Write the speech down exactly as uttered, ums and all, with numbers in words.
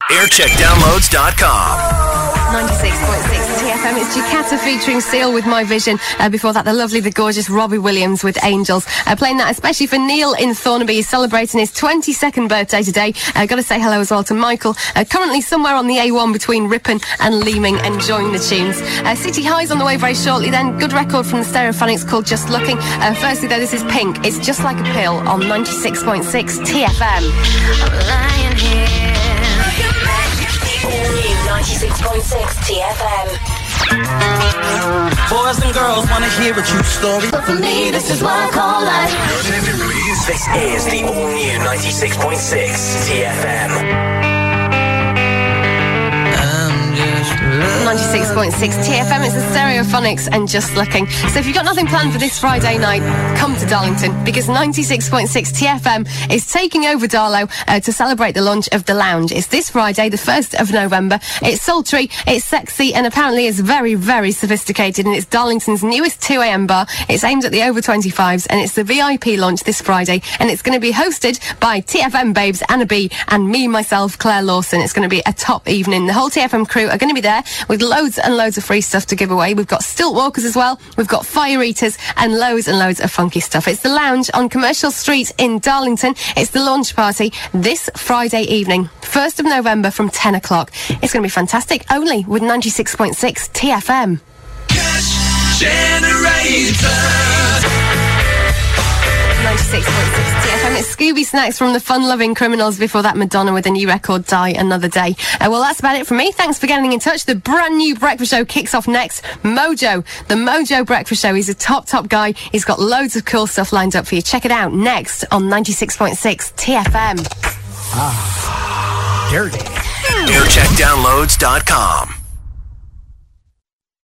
aircheck downloads dot com. ninety-six point six T F M. It's Giacata featuring Seal with My Vision. Uh, before that, the lovely, the gorgeous Robbie Williams with Angels. Uh, playing that especially for Neil in Thornaby. He's celebrating his twenty-second birthday today. Uh, got to say hello as well to Michael. Uh, currently somewhere on the A one between Ripon and Leeming, enjoying the tunes. Uh, City High's on the way very shortly then. Good record from the Stereophonics called Just Looking. Uh, firstly, though, this is Pink. It's Just Like a Pill on ninety-six point six T F M. I'm lying here. ninety-six point six T F M. Boys and girls wanna hear a true story. But for me, this is what I call life. Your attention, please. This is the all-new ninety-six point six T F M. ninety-six point six T F M, it's the Stereophonics and Just Looking. So if you've got nothing planned for this Friday night, come to Darlington, because ninety-six point six T F M is taking over Darlow uh, to celebrate the launch of The Lounge. It's this Friday, the first of November. It's sultry, it's sexy, and apparently it's very, very sophisticated, and it's Darlington's newest two a.m. bar. It's aimed at the over twenty-fives, and it's the V I P launch this Friday, and it's going to be hosted by T F M babes Anna B and me, myself, Claire Lawson. It's going to be a top evening. The whole T F M crew are going to be there with loads and loads of free stuff to give away. We've got stilt walkers as well. We've got fire eaters and loads and loads of funky stuff. It's The Lounge on Commercial Street in Darlington. It's the launch party this Friday evening, first of November from ten o'clock. It's going to be fantastic, only with ninety-six point six T F M. Cash generator. ninety-six point six T F M. It's Scooby Snacks from the Fun-Loving Criminals. Before that, Madonna with a new record, Die Another Day. Uh, well, that's about it from me. Thanks for getting in touch. The brand new breakfast show kicks off next. Mojo, the Mojo Breakfast Show. He's a top, top guy. He's got loads of cool stuff lined up for you. Check it out next on ninety-six point six T F M. Ah, dirty. aircheck downloads dot com.